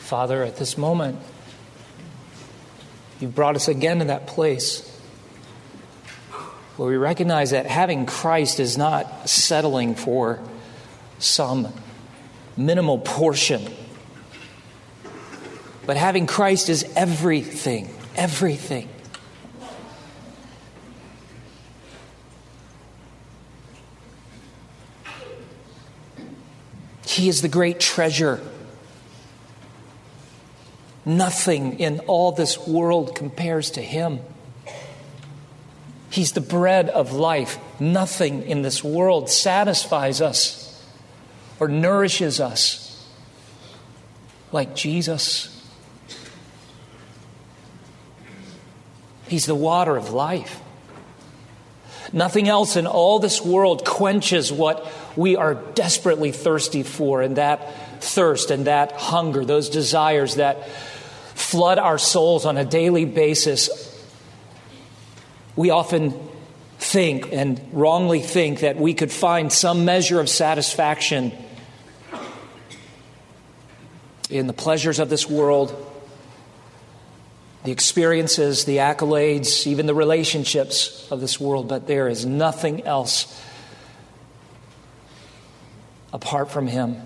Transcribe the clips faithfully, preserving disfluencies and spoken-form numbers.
Father, at this moment, you've brought us again to that place where we recognize that having Christ is not settling for some minimal portion, but having Christ is everything, everything. He is the great treasure. Nothing in all this world compares to him. He's the bread of life. Nothing in this world satisfies us or nourishes us like Jesus. He's the water of life. Nothing else in all this world quenches what we are desperately thirsty for, and that thirst and that hunger, those desires that flood our souls on a daily basis. We often think and wrongly think that we could find some measure of satisfaction in the pleasures of this world, the experiences, the accolades, even the relationships of this world, but there is nothing else apart from him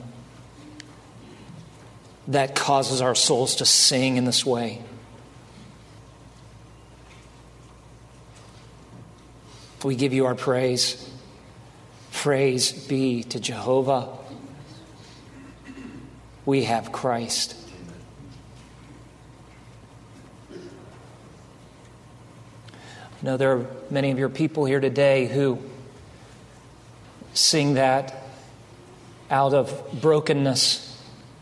that causes our souls to sing in this way. We give you our praise. Praise be to Jehovah. We have Christ. I know there are many of your people here today who sing that out of brokenness,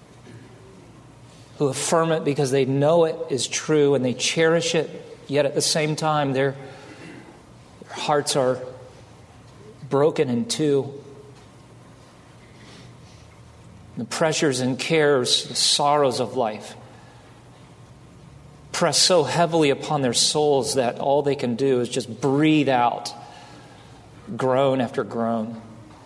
who affirm it because they know it is true and they cherish it, yet at the same time their hearts are broken in two. The pressures and cares, the sorrows of life press so heavily upon their souls that all they can do is just breathe out groan after groan.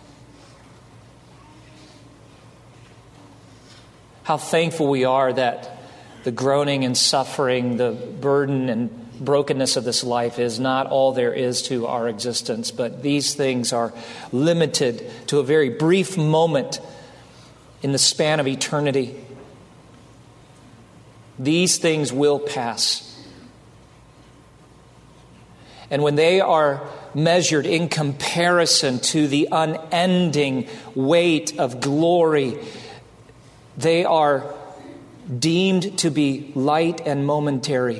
How thankful we are that the groaning and suffering, the burden and brokenness of this life is not all there is to our existence, but these things are limited to a very brief moment in the span of eternity. These things will pass. And when they are measured in comparison to the unending weight of glory, they are deemed to be light and momentary.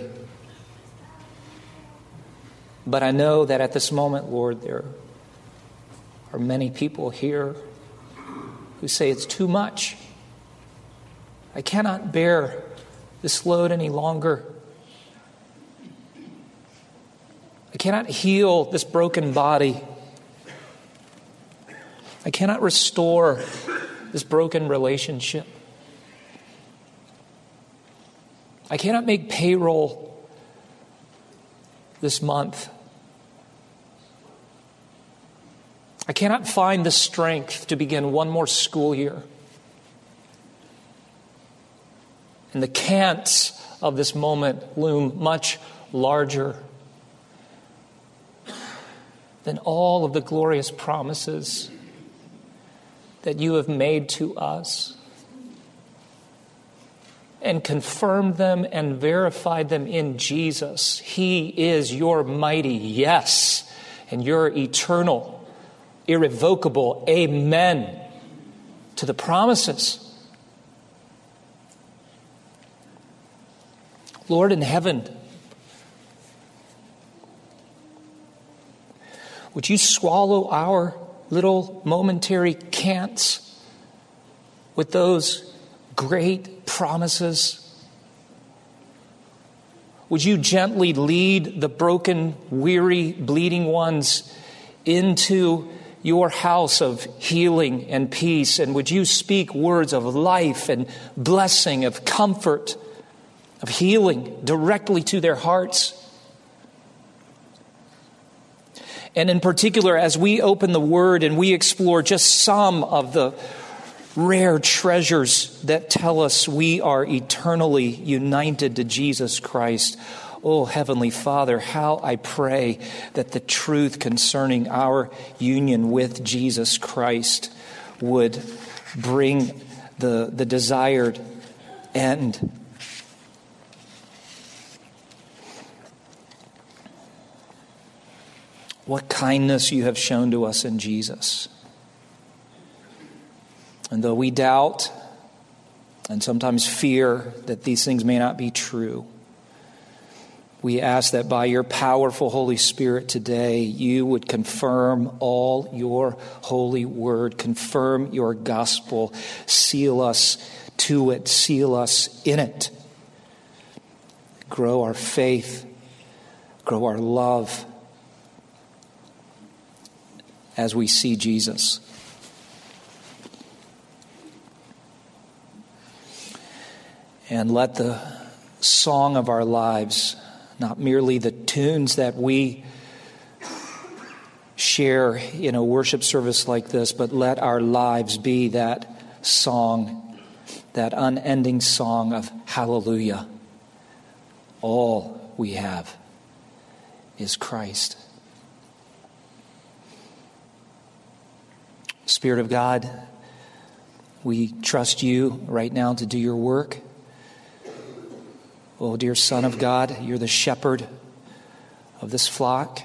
But I know that at this moment, Lord, there are many people here who say it's too much. I cannot bear this load any longer. I cannot heal this broken body. I cannot restore this broken relationship. I cannot make payroll this month. I cannot find the strength to begin one more school year. And the can'ts of this moment loom much larger than all of the glorious promises that you have made to us and confirmed them and verified them in Jesus. He is your mighty yes and your eternal, irrevocable amen to the promises. Lord in heaven, would you swallow our little momentary can'ts with those great promises? Would you gently lead the broken, weary, bleeding ones into your house of healing and peace? And would you speak words of life and blessing, of comfort, of healing directly to their hearts? And in particular, as we open the Word and we explore just some of the rare treasures that tell us we are eternally united to Jesus Christ. Oh, Heavenly Father, how I pray that the truth concerning our union with Jesus Christ would bring the, the desired end. What kindness you have shown to us in Jesus. And though we doubt and sometimes fear that these things may not be true, we ask that by your powerful Holy Spirit today, you would confirm all your holy word, confirm your gospel, seal us to it, seal us in it. Grow our faith, grow our love as we see Jesus. And let the song of our lives, not merely the tunes that we share in a worship service like this, but let our lives be that song, that unending song of hallelujah. All we have is Christ. Spirit of God, we trust you right now to do your work. Oh, dear Son of God, you're the shepherd of this flock.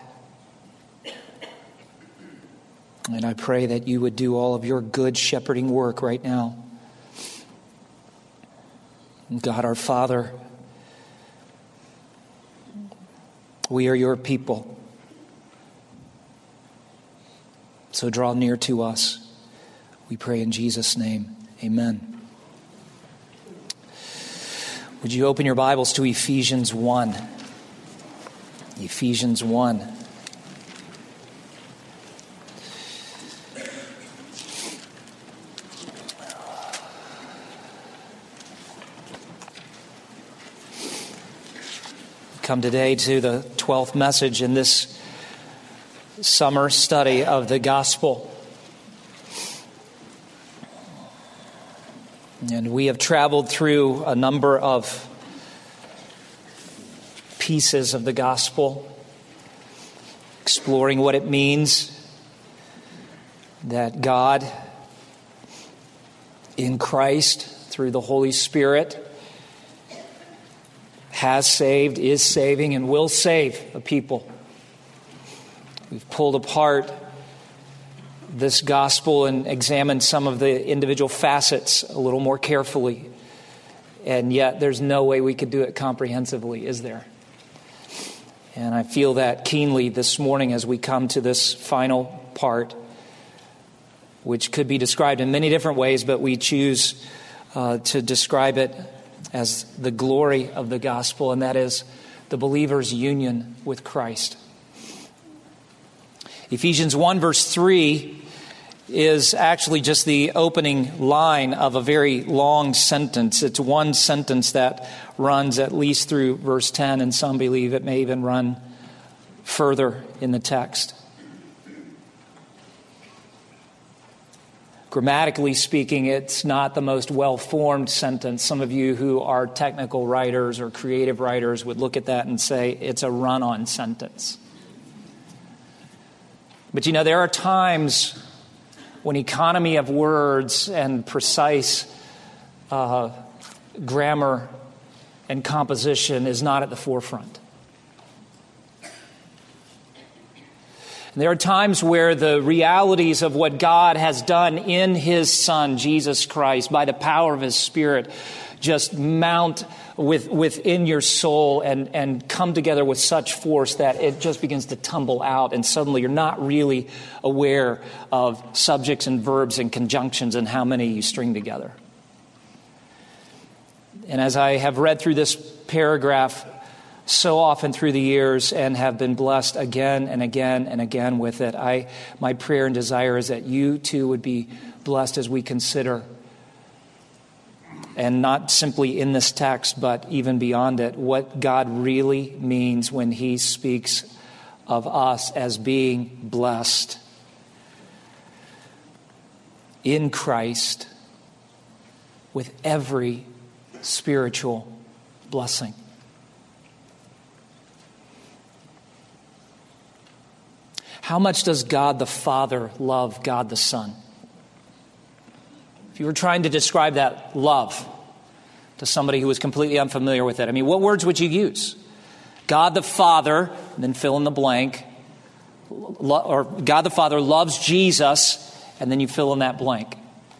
And I pray that you would do all of your good shepherding work right now. God, our Father, we are your people. So draw near to us. We pray in Jesus' name. Amen. Would you open your Bibles to Ephesians one? Ephesians one. Come today to the twelfth message in this summer study of the gospel. And we have traveled through a number of pieces of the gospel, exploring what it means that God in Christ, through the Holy Spirit, has saved, is saving, and will save a people. We've pulled apart this gospel and examined some of the individual facets a little more carefully. And yet there's no way we could do it comprehensively, is there? And I feel that keenly this morning as we come to this final part, which could be described in many different ways, but we choose uh, to describe it as the glory of the gospel, and that is the believer's union with Christ. Ephesians one verse three is actually just the opening line of a very long sentence. It's one sentence that runs at least through verse ten, and some believe it may even run further in the text. Grammatically speaking, it's not the most well-formed sentence. Some of you who are technical writers or creative writers would look at that and say it's a run-on sentence. But you know, there are times when economy of words and precise uh, grammar and composition is not at the forefront. And there are times where the realities of what God has done in His Son, Jesus Christ, by the power of His Spirit, just mount with, within your soul and, and come together with such force that it just begins to tumble out, and suddenly you're not really aware of subjects and verbs and conjunctions and how many you string together. And as I have read through this paragraph so often through the years and have been blessed again and again and again with it, I my prayer and desire is that you too would be blessed as we consider, and not simply in this text, but even beyond it, what God really means when He speaks of us as being blessed in Christ with every spiritual blessing. How much does God the Father love God the Son? If you were trying to describe that love to somebody who was completely unfamiliar with it, I mean, what words would you use? God the Father, and then fill in the blank, or God the Father loves Jesus, and then you fill in that blank.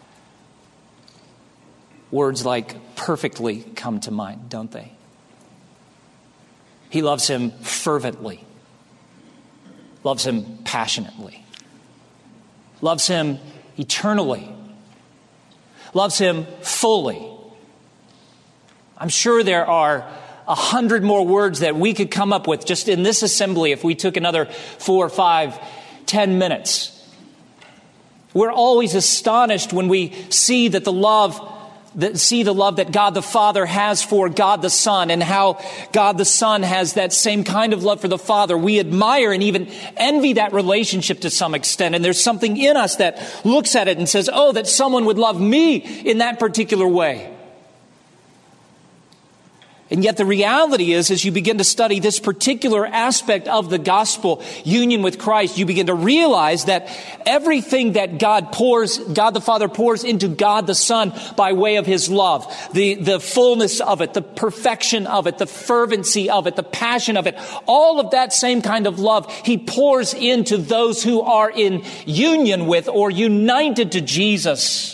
Words like perfectly come to mind, don't they? He loves him fervently, loves him passionately, loves him eternally, loves him fully. I'm sure there are a hundred more words that we could come up with just in this assembly if we took another four, five, ten minutes. We're always astonished when we see that the love that see the love that God the Father has for God the Son, and how God the Son has that same kind of love for the Father. We admire and even envy that relationship to some extent. And there's something in us that looks at it and says, oh, that someone would love me in that particular way. And yet the reality is, as you begin to study this particular aspect of the gospel, union with Christ, you begin to realize that everything that God pours, God the Father pours into God the Son by way of his love, the, the fullness of it, the perfection of it, the fervency of it, the passion of it, all of that same kind of love he pours into those who are in union with or united to Jesus.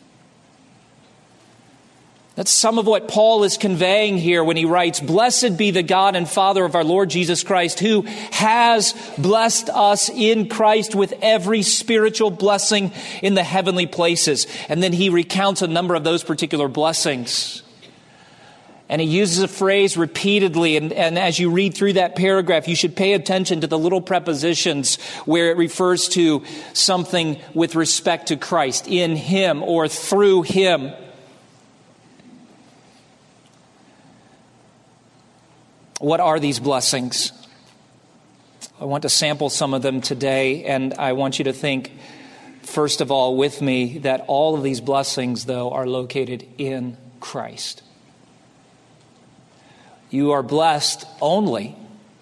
That's some of what Paul is conveying here when he writes, "Blessed be the God and Father of our Lord Jesus Christ, who has blessed us in Christ with every spiritual blessing in the heavenly places." And then he recounts a number of those particular blessings. And he uses a phrase repeatedly. And, and as you read through that paragraph, you should pay attention to the little prepositions where it refers to something with respect to Christ, in him or through him. What are these blessings? I want to sample some of them today, and I want you to think, first of all, with me, that all of these blessings, though, are located in Christ. You are blessed only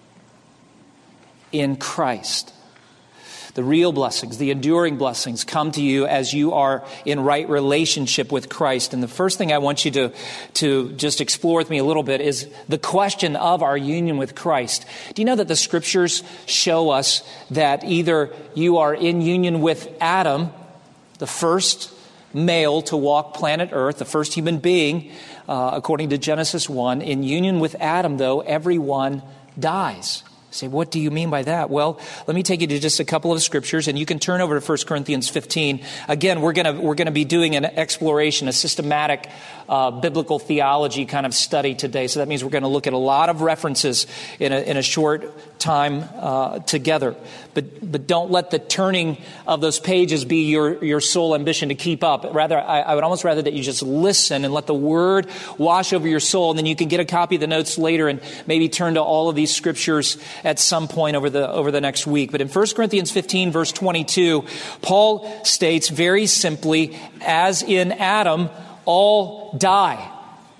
in Christ. The real blessings, the enduring blessings come to you as you are in right relationship with Christ. And the first thing I want you to, to just explore with me a little bit is the question of our union with Christ. Do you know that the scriptures show us that either you are in union with Adam, the first male to walk planet Earth, the first human being, uh, according to Genesis one. In union with Adam, though, everyone dies. Say, what do you mean by that? Well, let me take you to just a couple of scriptures, and you can turn over to First Corinthians fifteen. Again, we're going to we're going to be doing an exploration, a systematic uh, biblical theology kind of study today. So that means we're going to look at a lot of references in a, in a short time uh, together. But but don't let the turning of those pages be your, your sole ambition to keep up. Rather, I, I would almost rather that you just listen and let the word wash over your soul, and then you can get a copy of the notes later and maybe turn to all of these scriptures at some point over the over the next week. But in First Corinthians fifteen, verse twenty-two, Paul states very simply, as in Adam, all die.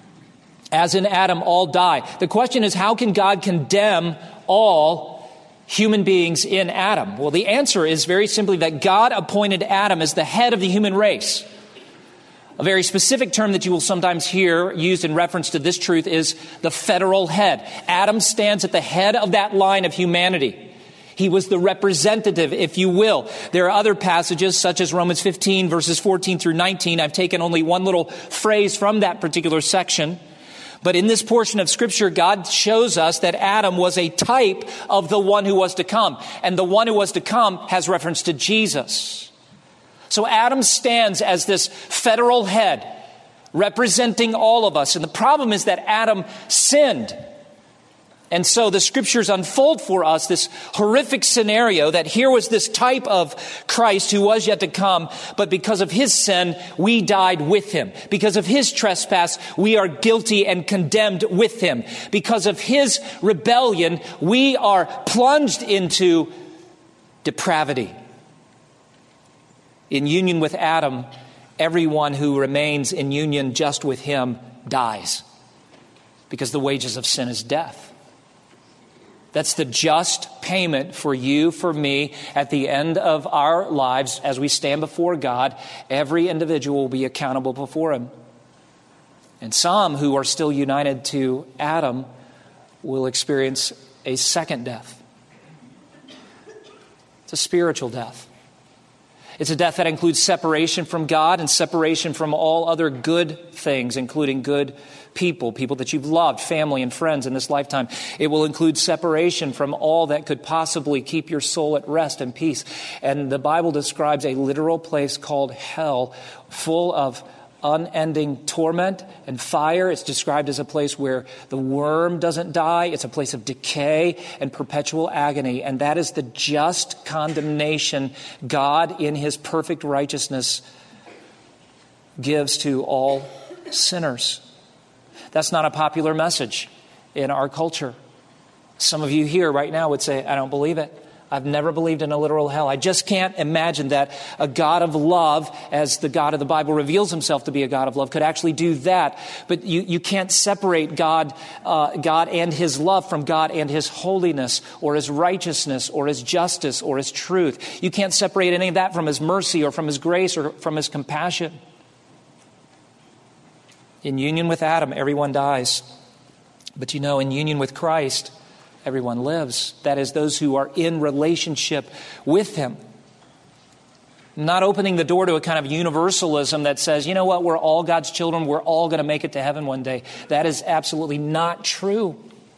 As in Adam, all die. The question is, how can God condemn all human beings in Adam? Well, the answer is very simply that God appointed Adam as the head of the human race. A very specific term that you will sometimes hear used in reference to this truth is the federal head. Adam stands at the head of that line of humanity. He was the representative, if you will. There are other passages, such as Romans fifteen, verses fourteen through nineteen. I've taken only one little phrase from that particular section. But in this portion of Scripture, God shows us that Adam was a type of the one who was to come. And the one who was to come has reference to Jesus. So Adam stands as this federal head representing all of us. And the problem is that Adam sinned. And so the scriptures unfold for us this horrific scenario that here was this type of Christ who was yet to come. But because of his sin, we died with him. Because of his trespass, we are guilty and condemned with him. Because of his rebellion, we are plunged into depravity. In union with Adam, everyone who remains in union just with him dies, because the wages of sin is death. That's the just payment for you, for me, at the end of our lives as we stand before God. Every individual will be accountable before him. And some who are still united to Adam will experience a second death. It's a spiritual death. It's a death that includes separation from God and separation from all other good things, including good people, people that you've loved, family and friends in this lifetime. It will include separation from all that could possibly keep your soul at rest and peace. And the Bible describes a literal place called hell, full of unending torment and fire. It's described as a place where the worm doesn't die. It's a place of decay and perpetual agony. And that is the just condemnation God, in his perfect righteousness, gives to all sinners. That's not a popular message in our culture. Some of you here right now would say, I don't believe it. I've never believed in a literal hell. I just can't imagine that a God of love, as the God of the Bible reveals himself to be a God of love, could actually do that. But you, you can't separate God, uh, God and his love from God and his holiness or his righteousness or his justice or his truth. You can't separate any of that from his mercy or from his grace or from his compassion. In union with Adam, everyone dies. But you know, in union with Christ, everyone lives. That is, those who are in relationship with him. Not opening the door to a kind of universalism that says, you know what, we're all God's children, we're all going to make it to heaven one day. That is absolutely not true.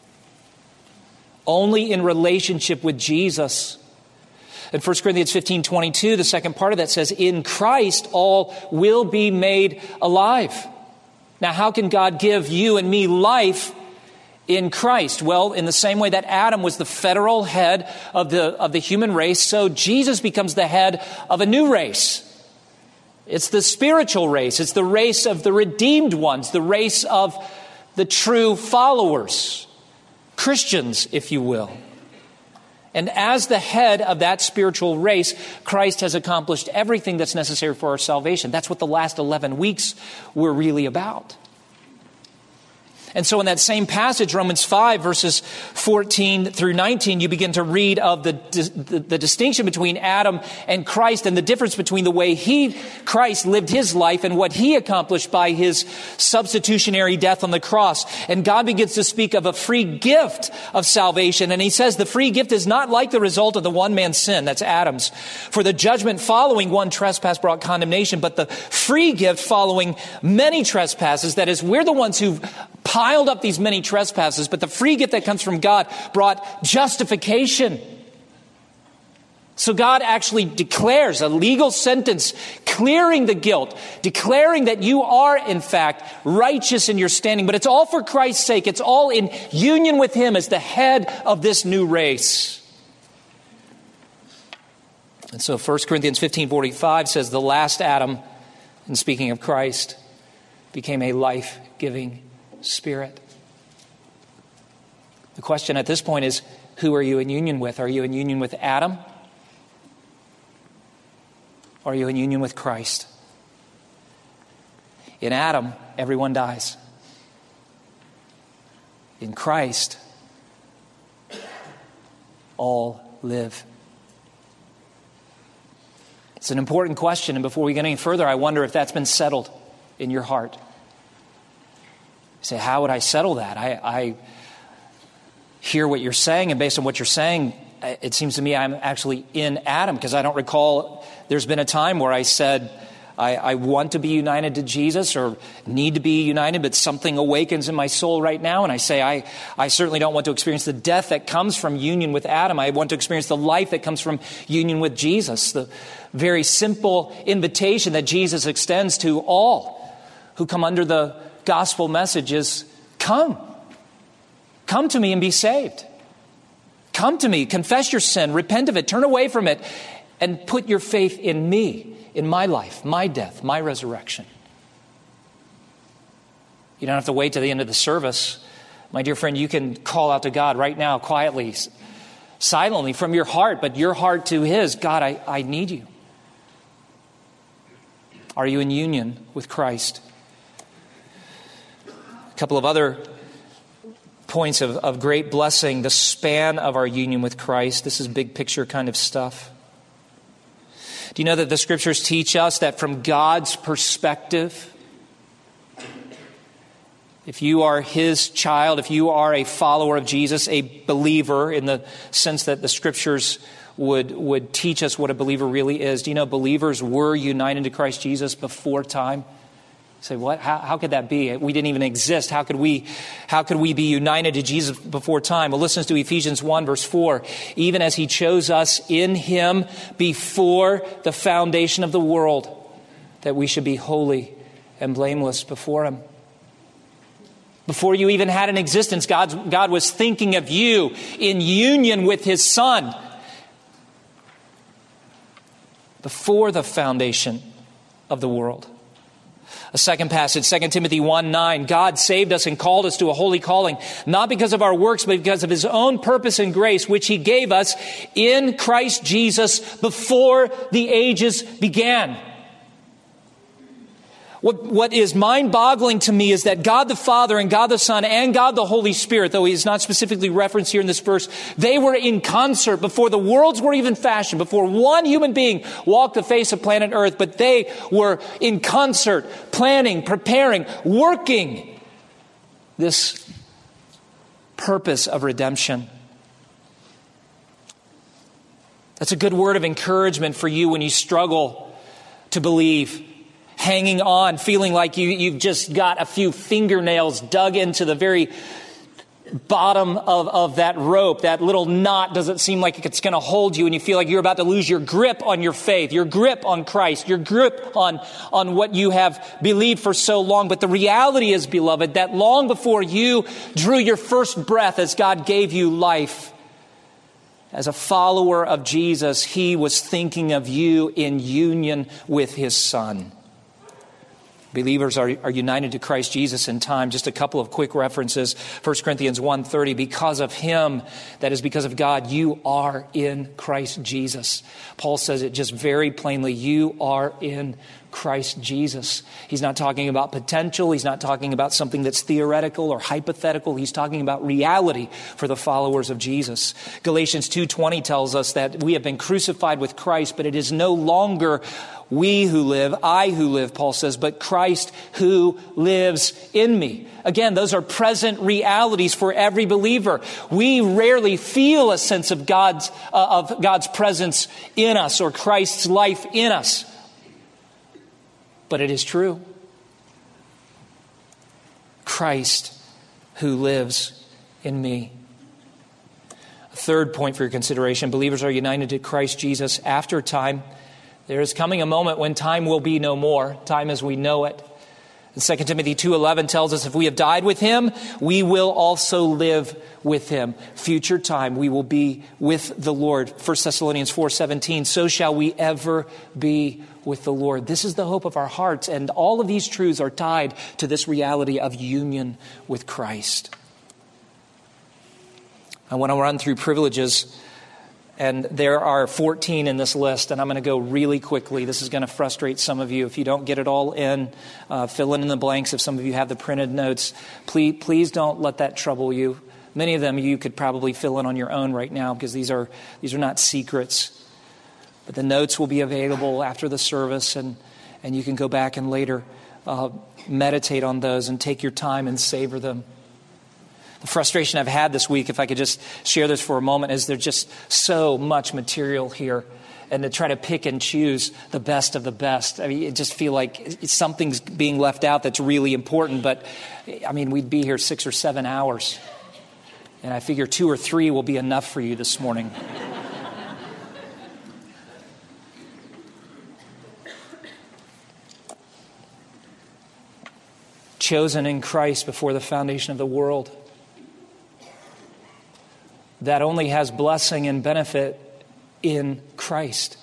Only in relationship with Jesus. In First Corinthians fifteen twenty-two, the second part of that says, in Christ all will be made alive. Now, how can God give you and me life in Christ? Well, in the same way that Adam was the federal head of the, of the human race, so Jesus becomes the head of a new race. It's the spiritual race. It's the race of the redeemed ones, the race of the true followers, Christians, if you will. And as the head of that spiritual race, Christ has accomplished everything that's necessary for our salvation. That's what the last eleven weeks were really about. And so in that same passage, Romans five, verses fourteen through nineteen, you begin to read of the, the, the distinction between Adam and Christ and the difference between the way he, Christ, lived his life and what he accomplished by his substitutionary death on the cross. And God begins to speak of a free gift of salvation. And he says the free gift is not like the result of the one man's sin, that's Adam's. For the judgment following one trespass brought condemnation, but the free gift following many trespasses, that is, we're the ones who piled up these many trespasses, but the free gift that comes from God brought justification. So God actually declares a legal sentence, clearing the guilt, declaring that you are, in fact, righteous in your standing. But it's all for Christ's sake. It's all in union with him as the head of this new race. And so First Corinthians fifteen forty-five says the last Adam, and speaking of Christ, became a life-giving Spirit. The question at this point is, who are you in union with? Are you in union with Adam? Or are you in union with Christ? In Adam, everyone dies. In Christ, all live. It's an important question, and before we get any further, I wonder if that's been settled in your heart. You say, how would I settle that? I, I hear what you're saying, and based on what you're saying, it seems to me I'm actually in Adam, because I don't recall there's been a time where I said, I, I want to be united to Jesus or need to be united, but something awakens in my soul right now, and I say, I, I certainly don't want to experience the death that comes from union with Adam. I want to experience the life that comes from union with Jesus. The very simple invitation that Jesus extends to all who come under the gospel message is, come. Come to me and be saved. Come to me, confess your sin, repent of it, turn away from it, and put your faith in me, in my life, my death, my resurrection. You don't have to wait to the end of the service. My dear friend, you can call out to God right now, quietly, silently, from your heart, but your heart to his. God, I, I need you. Are you in union with Christ? A couple of other points of, of great blessing, the span of our union with Christ. This is big picture kind of stuff. Do you know that the scriptures teach us that from God's perspective, if you are his child, if you are a follower of Jesus, a believer in the sense that the scriptures would, would teach us what a believer really is. Do you know believers were united to Christ Jesus before time? You say, what? How, how could that be? We didn't even exist. How could we, how could we be united to Jesus before time? Well, listen to Ephesians one verse four. Even as he chose us in him before the foundation of the world, that we should be holy and blameless before him. Before you even had an existence, God, God was thinking of you in union with his Son. Before the foundation of the world. A second passage, Second Timothy one nine. God saved us and called us to a holy calling, not because of our works, but because of his own purpose and grace, which he gave us in Christ Jesus before the ages began. What, what is mind-boggling to me is that God the Father and God the Son and God the Holy Spirit, though he is not specifically referenced here in this verse, they were in concert before the worlds were even fashioned, before one human being walked the face of planet Earth, but they were in concert, planning, preparing, working this purpose of redemption. That's a good word of encouragement for you when you struggle to believe. Hanging on, feeling like you, you've just got a few fingernails dug into the very bottom of, of that rope. That little knot doesn't seem like it's going to hold you, and you feel like you're about to lose your grip on your faith, your grip on Christ, your grip on, on what you have believed for so long. But the reality is, beloved, that long before you drew your first breath as God gave you life, as a follower of Jesus, he was thinking of you in union with his Son. Believers are, are united to Christ Jesus in time. Just a couple of quick references. First Corinthians one thirty, because of him, that is because of God, you are in Christ Jesus. Paul says it just very plainly. You are in Christ Jesus. He's not talking about potential. He's not talking about something that's theoretical or hypothetical. He's talking about reality for the followers of Jesus. Galatians two twenty tells us that we have been crucified with Christ, but it is no longer we who live, I who live, Paul says, but Christ who lives in me. Again, those are present realities for every believer. We rarely feel a sense of God's, uh, of God's presence in us or Christ's life in us. But it is true. Christ who lives in me. A third point for your consideration, believers are united to Christ Jesus after time. There is coming a moment when time will be no more, time as we know it. And Second Timothy two eleven tells us if we have died with him, we will also live with him. Future time, we will be with the Lord. First Thessalonians four seventeen, so shall we ever be with the Lord. This is the hope of our hearts, and all of these truths are tied to this reality of union with Christ. I want to run through privileges. And there are fourteen in this list, and I'm going to go really quickly. This is going to frustrate some of you. If you don't get it all in, uh, fill in the blanks. If some of you have the printed notes, please, please don't let that trouble you. Many of them you could probably fill in on your own right now because these are these are not secrets. But the notes will be available after the service, and, and you can go back and later uh, meditate on those and take your time and savor them. The frustration I've had this week, if I could just share this for a moment, is there's just so much material here. And to try to pick and choose the best of the best. I mean, I just feel like something's being left out that's really important. But, I mean, we'd be here six or seven hours. And I figure two or three will be enough for you this morning. Chosen in Christ before the foundation of the world. That only has blessing and benefit in Christ.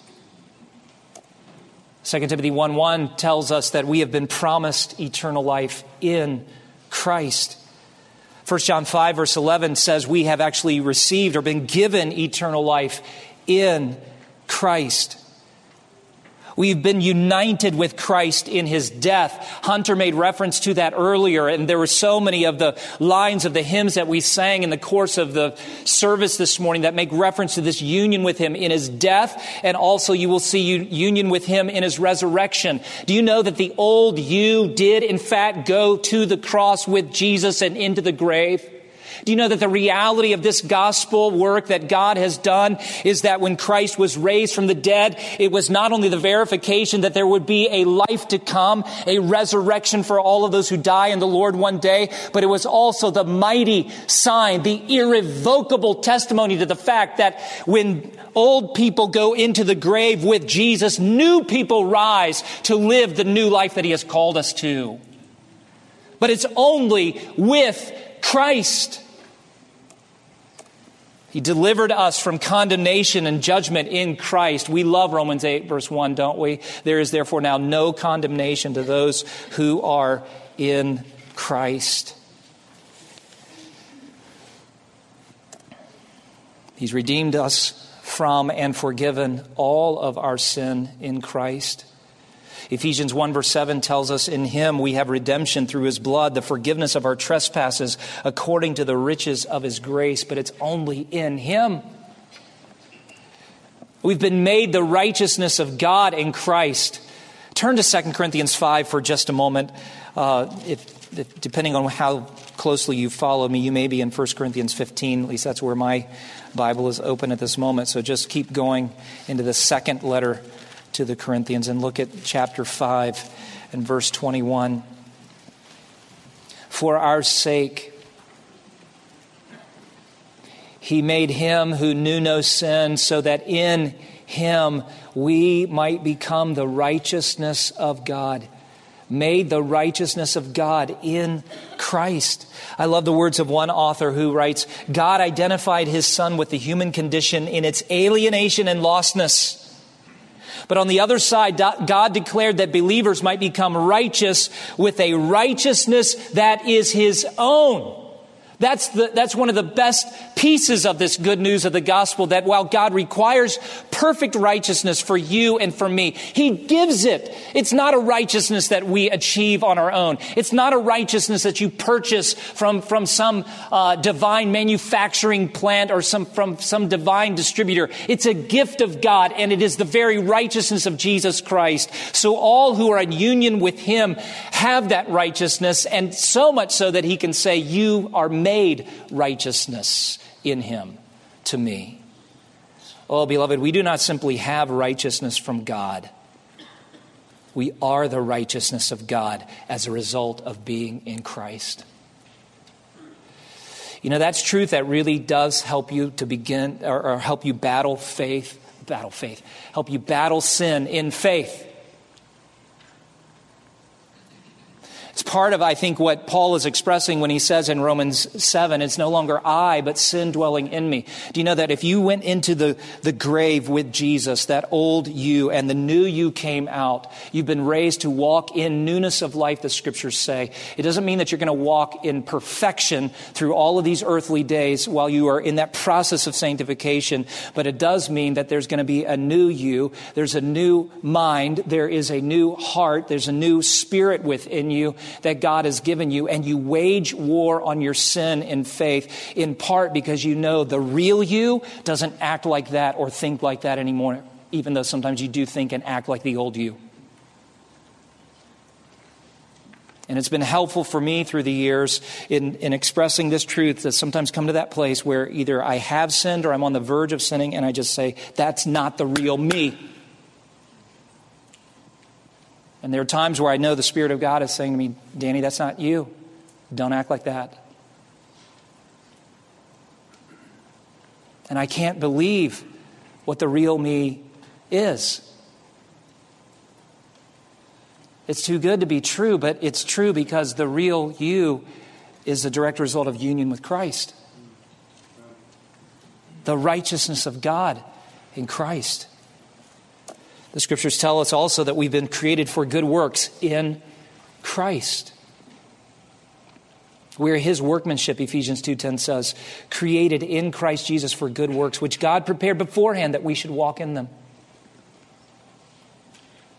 Second Timothy one one tells us that we have been promised eternal life in Christ. First John five verse eleven says we have actually received or been given eternal life in Christ. We've been united with Christ in his death. Hunter made reference to that earlier, and there were so many of the lines of the hymns that we sang in the course of the service this morning that make reference to this union with him in his death, and also you will see union with him in his resurrection. Do you know that the old you did, in fact, go to the cross with Jesus and into the grave? Do you know that the reality of this gospel work that God has done is that when Christ was raised from the dead, it was not only the verification that there would be a life to come, a resurrection for all of those who die in the Lord one day, but it was also the mighty sign, the irrevocable testimony to the fact that when old people go into the grave with Jesus, new people rise to live the new life that he has called us to. But it's only with Christ. He delivered us from condemnation and judgment in Christ. We love Romans eight, verse one, don't we? There is therefore now no condemnation to those who are in Christ. He's redeemed us from and forgiven all of our sin in Christ. Ephesians one verse seven tells us in him we have redemption through his blood, the forgiveness of our trespasses according to the riches of his grace. But it's only in him. We've been made the righteousness of God in Christ. Turn to Second Corinthians five for just a moment. Uh, if, if, depending on how closely you follow me, you may be in First Corinthians fifteen. At least that's where my Bible is open at this moment. So just keep going into the second letter to the Corinthians and look at chapter five and verse twenty-one. For our sake, he made him who knew no sin, so that in him we might become the righteousness of God. Made the righteousness of God in Christ. I love the words of one author who writes, God identified his son with the human condition in its alienation and lostness. But on the other side, God declared that believers might become righteous with a righteousness that is his own. That's the, that's one of the best pieces of this good news of the gospel, that while God requires perfect righteousness for you and for me, he gives it. It's not a righteousness that we achieve on our own. It's not a righteousness that you purchase from, from some uh, divine manufacturing plant or some from some divine distributor. It's a gift of God, and it is the very righteousness of Jesus Christ. So all who are in union with him have that righteousness, and so much so that he can say, you are made made righteousness in him to me. Oh, beloved, we do not simply have righteousness from God. We are the righteousness of God as a result of being in Christ. You know, that's truth that really does help you to begin or, or help you battle faith, battle faith, help you battle sin in faith. It's part of, I think, what Paul is expressing when he says in Romans seven, it's no longer I, but sin dwelling in me. Do you know that if you went into the, the grave with Jesus, that old you and the new you came out, you've been raised to walk in newness of life, the scriptures say. It doesn't mean that you're going to walk in perfection through all of these earthly days while you are in that process of sanctification, but it does mean that there's going to be a new you. There's a new mind. There is a new heart. There's a new spirit within you that God has given you, and you wage war on your sin in faith, in part because you know the real you doesn't act like that or think like that anymore, even though sometimes you do think and act like the old you. And it's been helpful for me through the years in, in expressing this truth to sometimes come to that place where either I have sinned or I'm on the verge of sinning, and I just say, that's not the real me. And there are times where I know the Spirit of God is saying to me, Danny, that's not you. Don't act like that. And I can't believe what the real me is. It's too good to be true, but it's true because the real you is the direct result of union with Christ. The righteousness of God in Christ. The scriptures tell us also that we've been created for good works in Christ. We're his workmanship, Ephesians two ten says, created in Christ Jesus for good works, which God prepared beforehand that we should walk in them.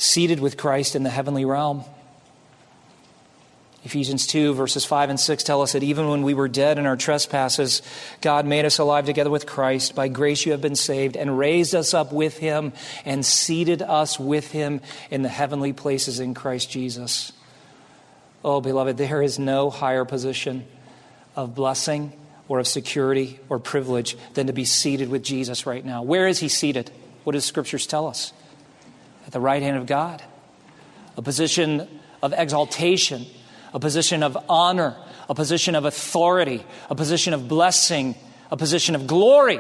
seated with Christ in the heavenly realm. Ephesians two, verses five and six tell us that even when we were dead in our trespasses, God made us alive together with Christ. By grace you have been saved, and raised us up with him and seated us with him in the heavenly places in Christ Jesus. Oh, beloved, there is no higher position of blessing or of security or privilege than to be seated with Jesus right now. Where is he seated? What does Scriptures tell us? At the right hand of God. A position of exaltation, a position of honor, a position of authority, a position of blessing, a position of glory.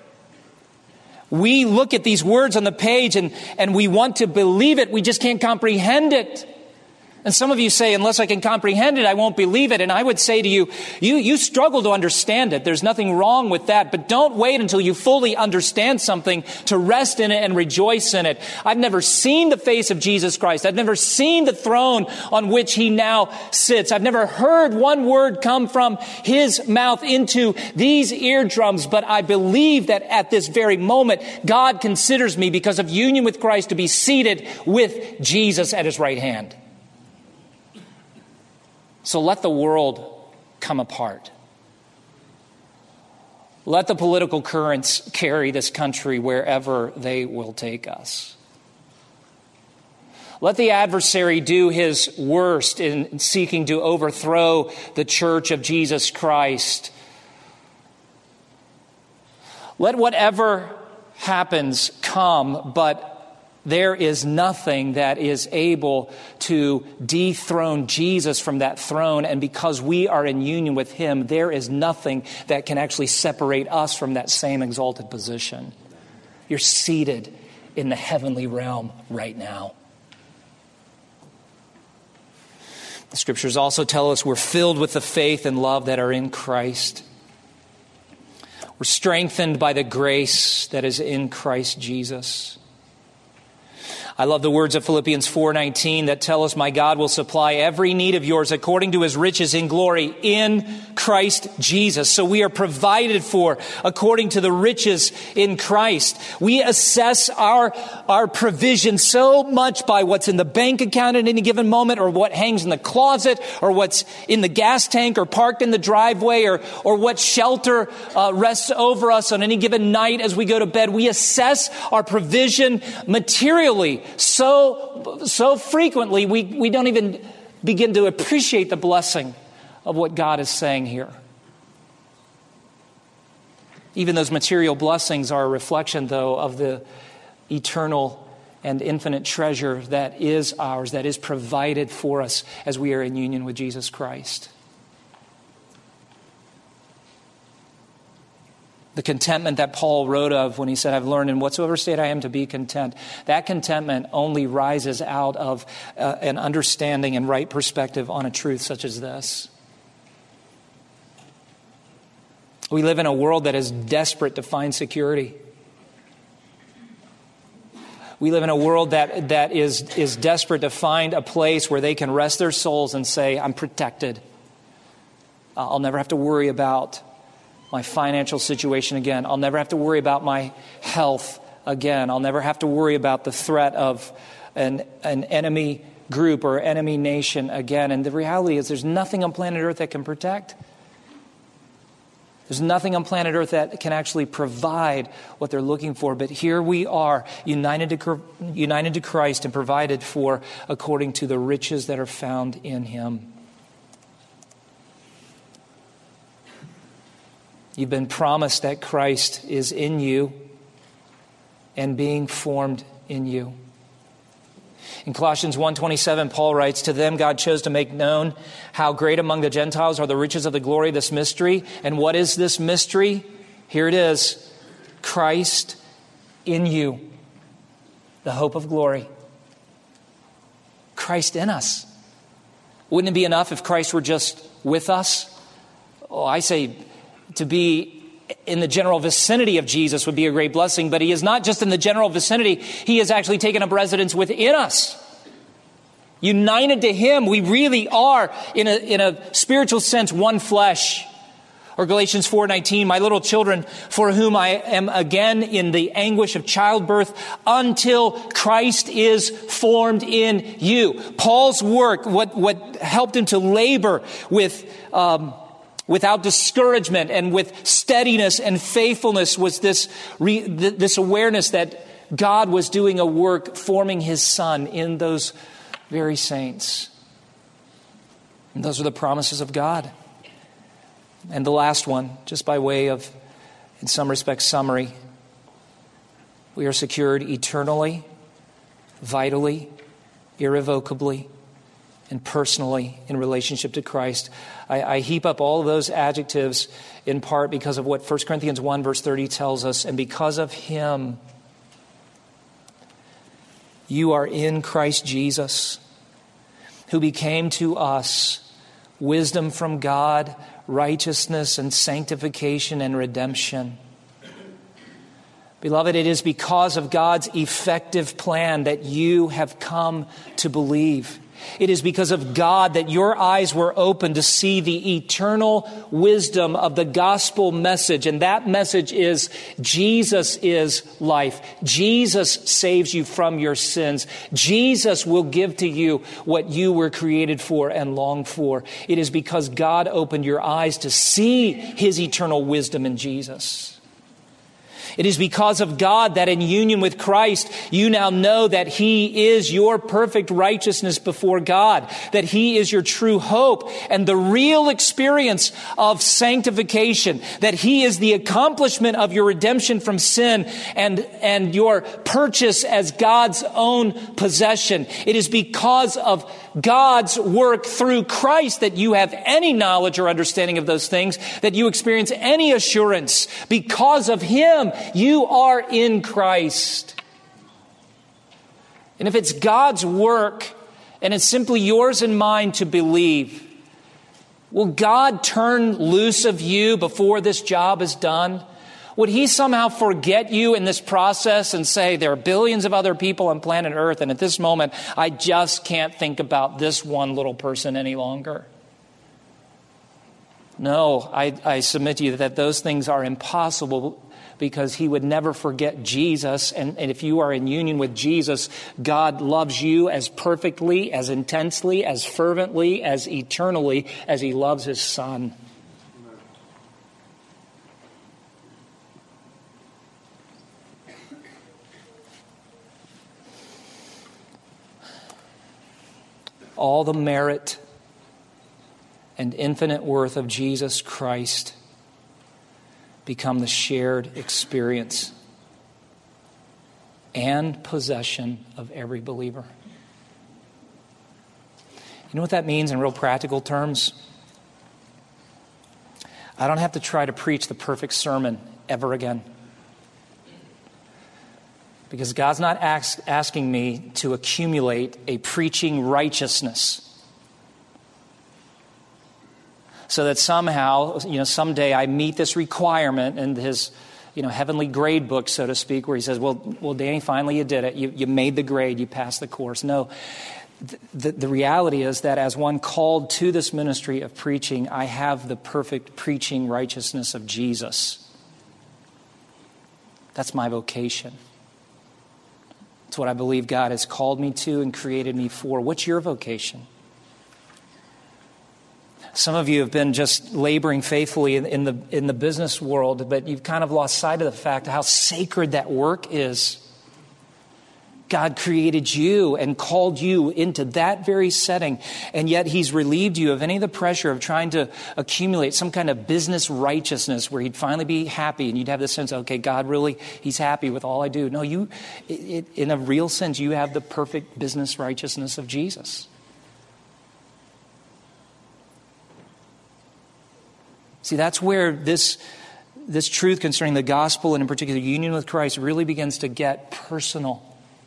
We look at these words on the page and, and we want to believe it. We just can't comprehend it. And some of you say, unless I can comprehend it, I won't believe it. And I would say to you, you, you struggle to understand it. There's nothing wrong with that. But don't wait until you fully understand something to rest in it and rejoice in it. I've never seen the face of Jesus Christ. I've never seen the throne on which he now sits. I've never heard one word come from his mouth into these eardrums. But I believe that at this very moment, God considers me, because of union with Christ, to be seated with Jesus at his right hand. So let the world come apart. Let the political currents carry this country wherever they will take us. Let the adversary do his worst in seeking to overthrow the church of Jesus Christ. Let whatever happens come, but there is nothing that is able to dethrone Jesus from that throne. And because we are in union with him, there is nothing that can actually separate us from that same exalted position. You're seated in the heavenly realm right now. The Scriptures also tell us we're filled with the faith and love that are in Christ. We're strengthened by the grace that is in Christ Jesus. I love the words of Philippians four nineteen that tell us, my God will supply every need of yours according to his riches in glory in Christ Jesus. So we are provided for according to the riches in Christ. We assess our, our provision so much by what's in the bank account at any given moment, or what hangs in the closet, or what's in the gas tank, or parked in the driveway, or, or what shelter uh, rests over us on any given night as we go to bed. We assess our provision materially so so frequently we, we don't even begin to appreciate the blessing of what God is saying here. Even those material blessings are a reflection, though, of the eternal and infinite treasure that is ours, that is provided for us as we are in union with Jesus Christ. The contentment that Paul wrote of when he said, I've learned in whatsoever state I am to be content. That contentment only rises out of uh, an understanding and right perspective on a truth such as this. We live in a world that is desperate to find security. We live in a world that, that is, is desperate to find a place where they can rest their souls and say, I'm protected. I'll never have to worry about my financial situation again. I'll never have to worry about my health again. I'll never have to worry about the threat of an, an enemy group or enemy nation again. And the reality is there's nothing on planet Earth that can protect. There's nothing on planet Earth that can actually provide what they're looking for. But here we are, united to, united to Christ and provided for according to the riches that are found in him. You've been promised that Christ is in you and being formed in you. In Colossians one twenty-seven, Paul writes, to them God chose to make known how great among the Gentiles are the riches of the glory of this mystery. And what is this mystery? Here it is. Christ in you, the hope of glory. Christ in us. Wouldn't it be enough if Christ were just with us? Oh, I say to be in the general vicinity of Jesus would be a great blessing, but he is not just in the general vicinity. He has actually taken up residence within us. United to him, we really are, in a, in a spiritual sense, one flesh. Or Galatians four nineteen, my little children, for whom I am again in the anguish of childbirth until Christ is formed in you. Paul's work, what, what helped him to labor with, um, without discouragement and with steadiness and faithfulness was this, re, th- this awareness that God was doing a work forming his son in those very saints. And those are the promises of God. And the last one, just by way of, in some respects, summary, we are secured eternally, vitally, irrevocably, and personally in relationship to Christ. I, I heap up all of those adjectives in part because of what First Corinthians one verse thirty tells us, and because of him, you are in Christ Jesus, who became to us wisdom from God, righteousness and sanctification and redemption. Beloved, it is because of God's effective plan that you have come to believe. It is because of God that your eyes were opened to see the eternal wisdom of the gospel message. And that message is Jesus is life. Jesus saves you from your sins. Jesus will give to you what you were created for and long for. It is because God opened your eyes to see his eternal wisdom in Jesus. It is because of God that in union with Christ, you now know that he is your perfect righteousness before God, that he is your true hope and the real experience of sanctification, that he is the accomplishment of your redemption from sin and, and your purchase as God's own possession. It is because of God's work through Christ that you have any knowledge or understanding of those things, that you experience any assurance. Because of him, you are in Christ. And if it's God's work and it's simply yours and mine to believe, will God turn loose of you before this job is done? Would he somehow forget you in this process and say, there are billions of other people on planet Earth, and at this moment, I just can't think about this one little person any longer? No, I, I submit to you that those things are impossible because he would never forget Jesus. And, and if you are in union with Jesus, God loves you as perfectly, as intensely, as fervently, as eternally as he loves his son. All the merit and infinite worth of Jesus Christ become the shared experience and possession of every believer. You know what that means in real practical terms? I don't have to try to preach the perfect sermon ever again. Because God's not ask, asking me to accumulate a preaching righteousness so that somehow, you know, someday I meet this requirement in his, you know, heavenly grade book, so to speak, where he says, well, well, Danny, finally you did it. You, you made the grade. You passed the course. No, the, the reality is that as one called to this ministry of preaching, I have the perfect preaching righteousness of Jesus. That's my vocation. It's what I believe God has called me to and created me for. What's your vocation? Some of you have been just laboring faithfully in, in the in the business world, but you've kind of lost sight of the fact of how sacred that work is. God created you and called you into that very setting, and yet he's relieved you of any of the pressure of trying to accumulate some kind of business righteousness where he'd finally be happy and you'd have the sense, okay, God really, he's happy with all I do. No, you, it, it, in a real sense, you have the perfect business righteousness of Jesus. See, that's where this, this truth concerning the gospel and in particular union with Christ really begins to get personal.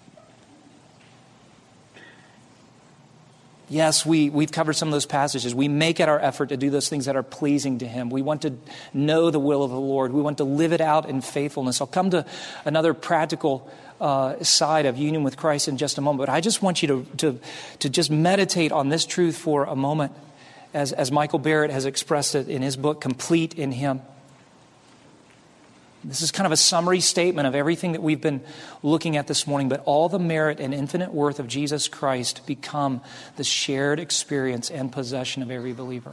Yes, we, we've covered some of those passages. We make it our effort to do those things that are pleasing to him. We want to know the will of the Lord. We want to live it out in faithfulness. I'll come to another practical uh, side of union with Christ in just a moment. But I just want you to, to, to just meditate on this truth for a moment as, as Michael Barrett has expressed it in his book, Complete in Him. This is kind of a summary statement of everything that we've been looking at this morning, but all the merit and infinite worth of Jesus Christ become the shared experience and possession of every believer.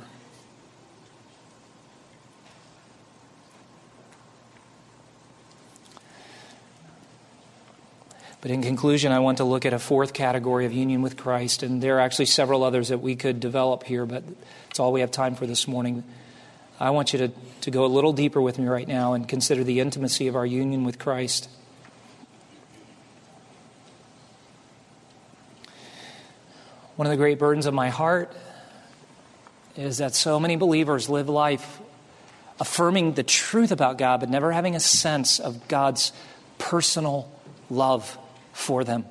But in conclusion, I want to look at a fourth category of union with Christ, and there are actually several others that we could develop here, but it's all we have time for this morning. I want you to, to go a little deeper with me right now and consider the intimacy of our union with Christ. One of the great burdens of my heart is that so many believers live life affirming the truth about God, but never having a sense of God's personal love for them.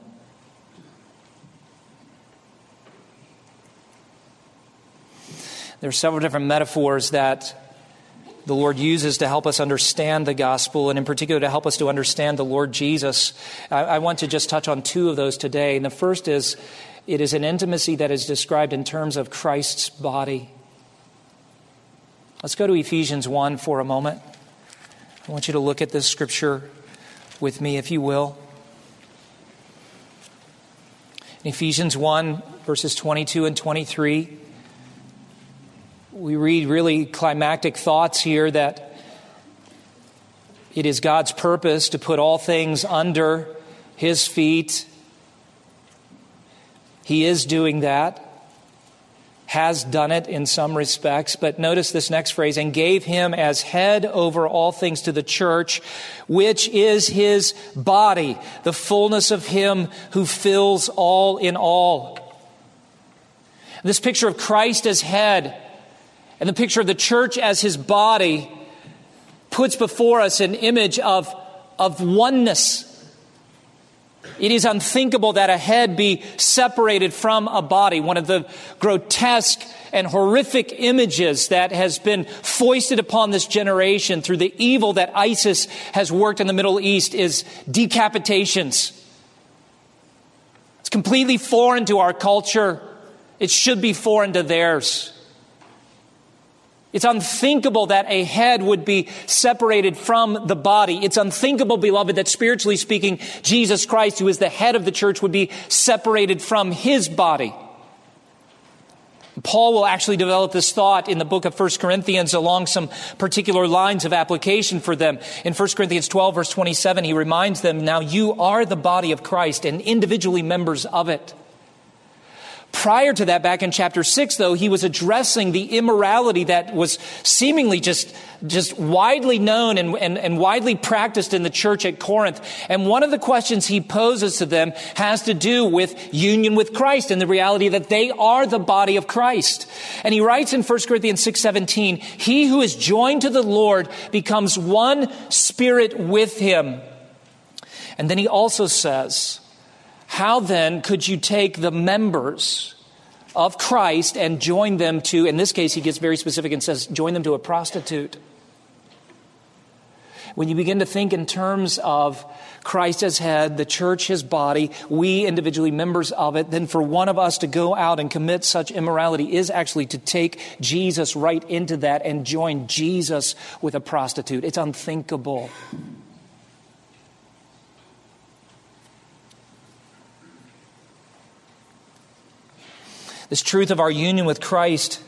There are several different metaphors that the Lord uses to help us understand the gospel, and in particular to help us to understand the Lord Jesus. I, I want to just touch on two of those today. And the first is, it is an intimacy that is described in terms of Christ's body. Let's go to Ephesians one for a moment. I want you to look at this scripture with me, if you will. In Ephesians one, verses twenty-two and twenty-three, we read really climactic thoughts here that it is God's purpose to put all things under His feet. He is doing that, has done it in some respects. But notice this next phrase, and gave Him as head over all things to the church, which is His body, the fullness of Him who fills all in all. This picture of Christ as head and the picture of the church as His body puts before us an image of, of oneness. It is unthinkable that a head be separated from a body. One of the grotesque and horrific images that has been foisted upon this generation through the evil that ISIS has worked in the Middle East is decapitations. It's completely foreign to our culture. It should be foreign to theirs. It's unthinkable that a head would be separated from the body. It's unthinkable, beloved, that spiritually speaking, Jesus Christ, who is the head of the church, would be separated from His body. Paul will actually develop this thought in the book of First Corinthians along some particular lines of application for them. In First Corinthians twelve, verse twenty-seven, he reminds them, now you are the body of Christ and individually members of it. Prior to that, back in chapter six, though, he was addressing the immorality that was seemingly just, just widely known and, and, and widely practiced in the church at Corinth. And one of the questions he poses to them has to do with union with Christ and the reality that they are the body of Christ. And he writes in First Corinthians six seventeen, he who is joined to the Lord becomes one spirit with Him. And then he also says, how then could you take the members of Christ and join them to, in this case, he gets very specific and says, join them to a prostitute? When you begin to think in terms of Christ as head, the church His body, we individually members of it, then for one of us to go out and commit such immorality is actually to take Jesus right into that and join Jesus with a prostitute. It's unthinkable. This truth of our union with Christ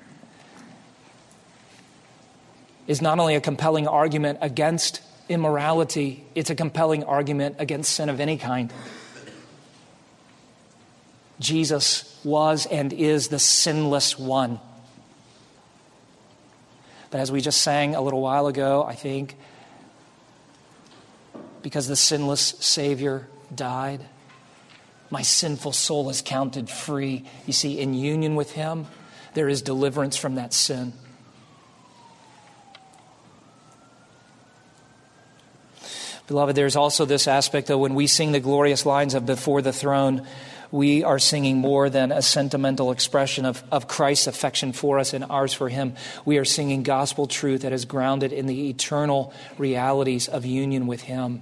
is not only a compelling argument against immorality, it's a compelling argument against sin of any kind. Jesus was and is the sinless one. But as we just sang a little while ago, I think, because the sinless Savior died, my sinful soul is counted free. You see, in union with Him, there is deliverance from that sin. Beloved, there's also this aspect, though, when we sing the glorious lines of Before the Throne, we are singing more than a sentimental expression of, of Christ's affection for us and ours for Him. We are singing gospel truth that is grounded in the eternal realities of union with Him.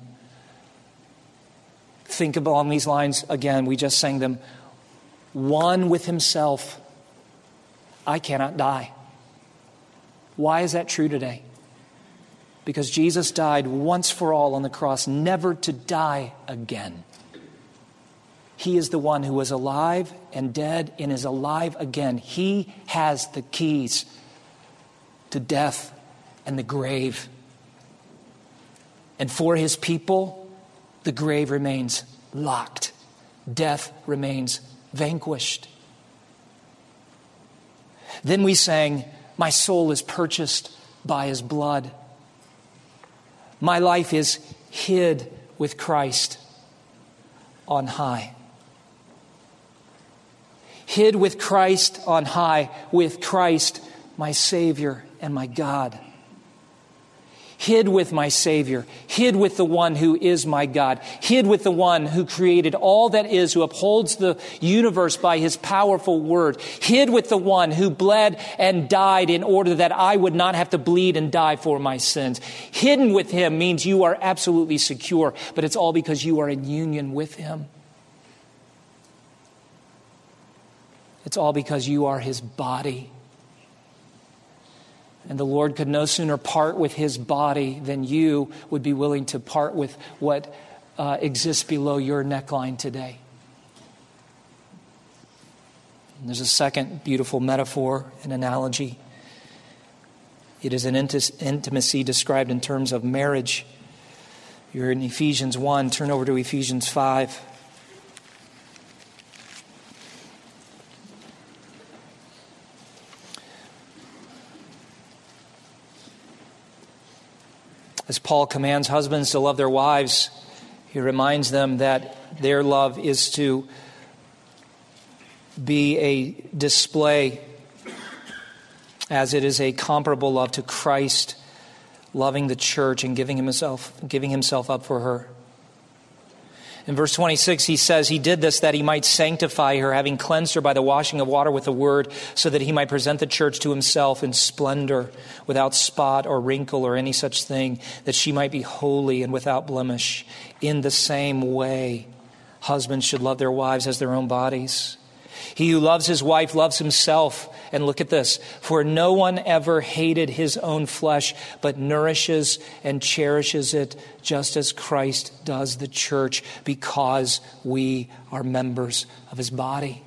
Think along these lines again. We just sang them. One with Himself, I cannot die. Why is that true today? Because Jesus died once for all on the cross, never to die again. He is the one who was alive and dead and is alive again. He has the keys to death and the grave. And for his people, the grave remains locked. Death remains vanquished. Then we sang, my soul is purchased by his blood. My life is hid with Christ on high. Hid with Christ on high, with Christ, my Savior and my God. Hid with my Savior, hid with the one who is my God, hid with the one who created all that is, who upholds the universe by his powerful word, hid with the one who bled and died in order that I would not have to bleed and die for my sins. Hidden with him means you are absolutely secure, but it's all because you are in union with him. It's all because you are his body. And the Lord could no sooner part with his body than you would be willing to part with what uh, exists below your neckline today. And there's a second beautiful metaphor, an analogy. It is an int- intimacy described in terms of marriage. You're in Ephesians one. Turn over to Ephesians five. As Paul commands husbands to love their wives, he reminds them that their love is to be a display, as it is a comparable love to Christ, loving the church and giving himself, giving himself up for her. In verse twenty-six, he says he did this that he might sanctify her, having cleansed her by the washing of water with the word, so that he might present the church to himself in splendor, without spot or wrinkle or any such thing, that she might be holy and without blemish. In the same way, husbands should love their wives as their own bodies. He who loves his wife loves himself. And look at this. For no one ever hated his own flesh, but nourishes and cherishes it, just as Christ does the church, because we are members of his body.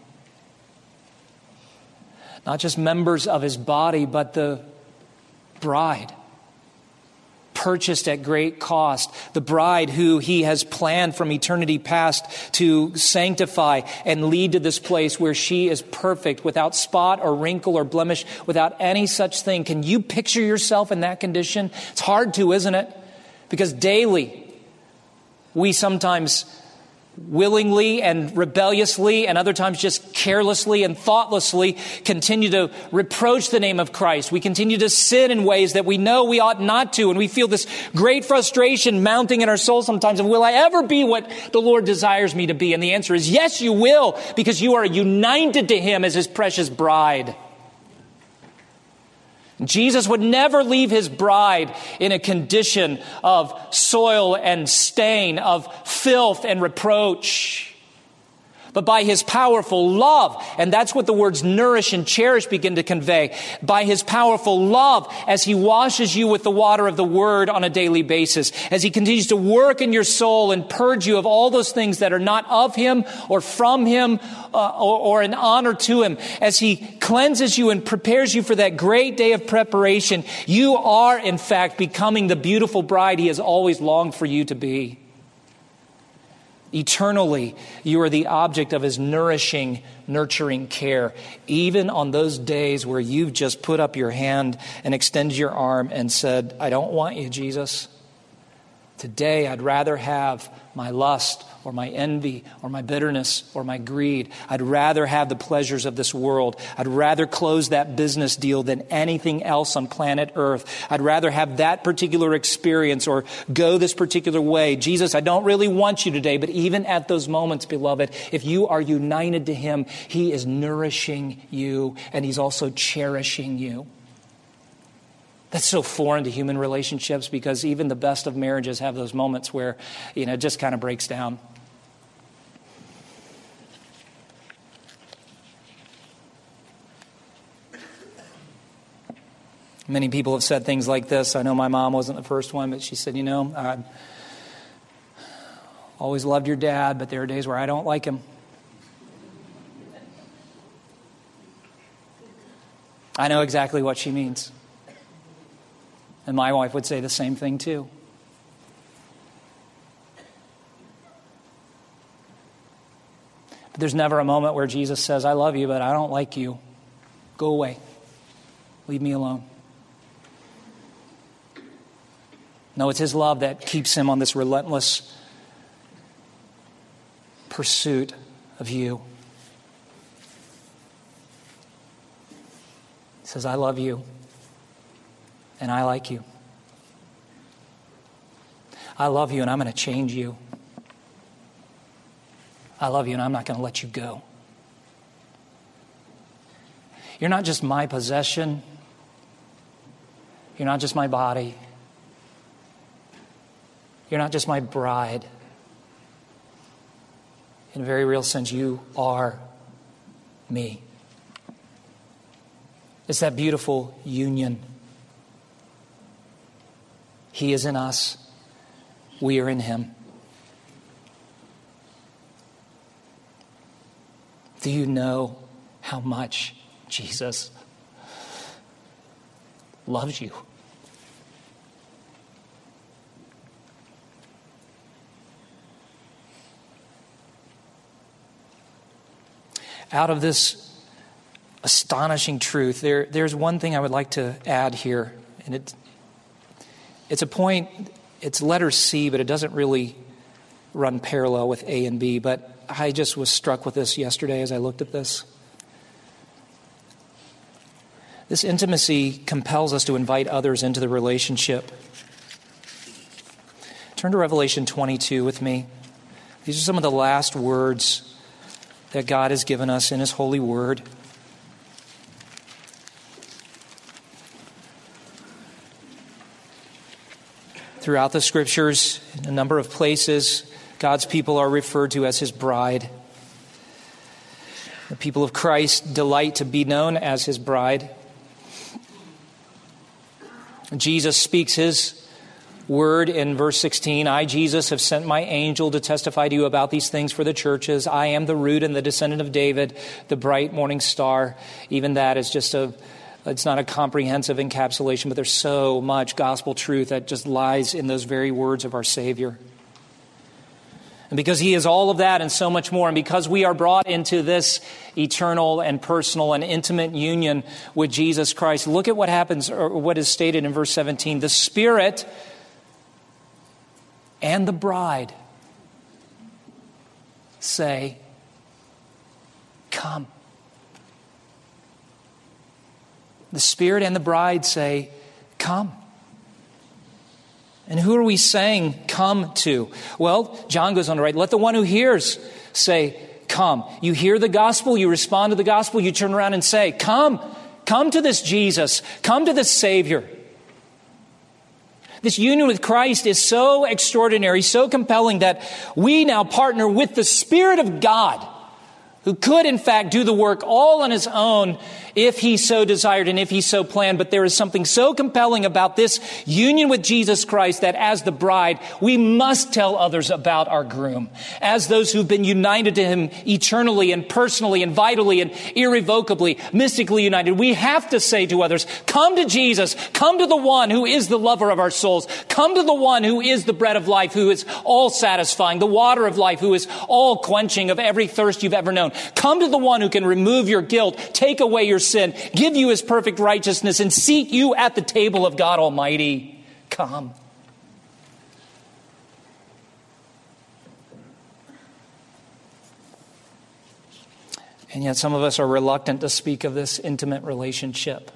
Not just members of his body, but the bride. Purchased at great cost, the bride who he has planned from eternity past to sanctify and lead to this place where she is perfect, without spot or wrinkle or blemish, without any such thing. Can you picture yourself in that condition? It's hard to, isn't it? Because daily we sometimes willingly and rebelliously, and other times just carelessly and thoughtlessly, continue to reproach the name of Christ. We continue to sin in ways that we know we ought not to, and we feel this great frustration mounting in our soul sometimes. And will I ever be what the Lord desires me to be? And the answer is yes, you will, because you are united to him as his precious bride. Jesus would never leave his bride in a condition of soil and stain, of filth and reproach. But by his powerful love, and that's what the words nourish and cherish begin to convey, by his powerful love, as he washes you with the water of the word on a daily basis, as he continues to work in your soul and purge you of all those things that are not of him or from him uh, or, or an honor to him, as he cleanses you and prepares you for that great day of preparation, you are in fact becoming the beautiful bride he has always longed for you to be. Eternally, you are the object of his nourishing, nurturing care, even on those days where you've just put up your hand and extended your arm and said, I don't want you, Jesus. Today, I'd rather have my lust or my envy or my bitterness or my greed. I'd rather have the pleasures of this world. I'd rather close that business deal than anything else on planet Earth. I'd rather have that particular experience or go this particular way. Jesus, I don't really want you today, but even at those moments, beloved, if you are united to him, he is nourishing you and he's also cherishing you. That's so foreign to human relationships, because even the best of marriages have those moments where, you know, it just kind of breaks down. Many people have said things like this. I know my mom wasn't the first one, but she said, you know, I always loved your dad, but there are days where I don't like him. I know exactly what she means. And my wife would say the same thing too. But there's never a moment where Jesus says, I love you, but I don't like you. Go away. Leave me alone. No, it's his love that keeps him on this relentless pursuit of you. He says, I love you, and I like you. I love you, and I'm going to change you. I love you, and I'm not going to let you go. You're not just my possession. You're not just my body. You're not just my bride. In a very real sense, you are me. It's that beautiful union. He is in us. We are in him. Do you know how much Jesus loves you? Out of this astonishing truth, there, there's one thing I would like to add here. And it, it's a point, it's letter C, but it doesn't really run parallel with A and B. But I just was struck with this yesterday as I looked at this. This intimacy compels us to invite others into the relationship. Turn to Revelation twenty-two with me. These are some of the last words that God has given us in his holy word. Throughout the scriptures, in a number of places, God's people are referred to as his bride. The people of Christ delight to be known as his bride. Jesus speaks his word in verse sixteen. I, Jesus, have sent my angel to testify to you about these things for the churches. I am the root and the descendant of David, the bright morning star. Even that is just a, it's not a comprehensive encapsulation, but there's so much gospel truth that just lies in those very words of our Savior. And because he is all of that and so much more, and because we are brought into this eternal and personal and intimate union with Jesus Christ, look at what happens, or what is stated in verse seventeen. The Spirit and the bride say, come. The Spirit and the bride say, come. And who are we saying come to? Well, John goes on to write, let the one who hears say, come. You hear the gospel, you respond to the gospel, you turn around and say, come. Come to this Jesus. Come to this Savior. This union with Christ is so extraordinary, so compelling that we now partner with the Spirit of God, who could in fact do the work all on his own if he so desired and if he so planned. But there is something so compelling about this union with Jesus Christ that as the bride, we must tell others about our groom. As those who've been united to him eternally and personally and vitally and irrevocably, mystically united, we have to say to others, come to Jesus, come to the one who is the lover of our souls, come to the one who is the bread of life, who is all satisfying, the water of life, who is all quenching of every thirst you've ever known. Come to the one who can remove your guilt, take away your sin, give you his perfect righteousness, and seat you at the table of God Almighty. Come. And yet some of us are reluctant to speak of this intimate relationship.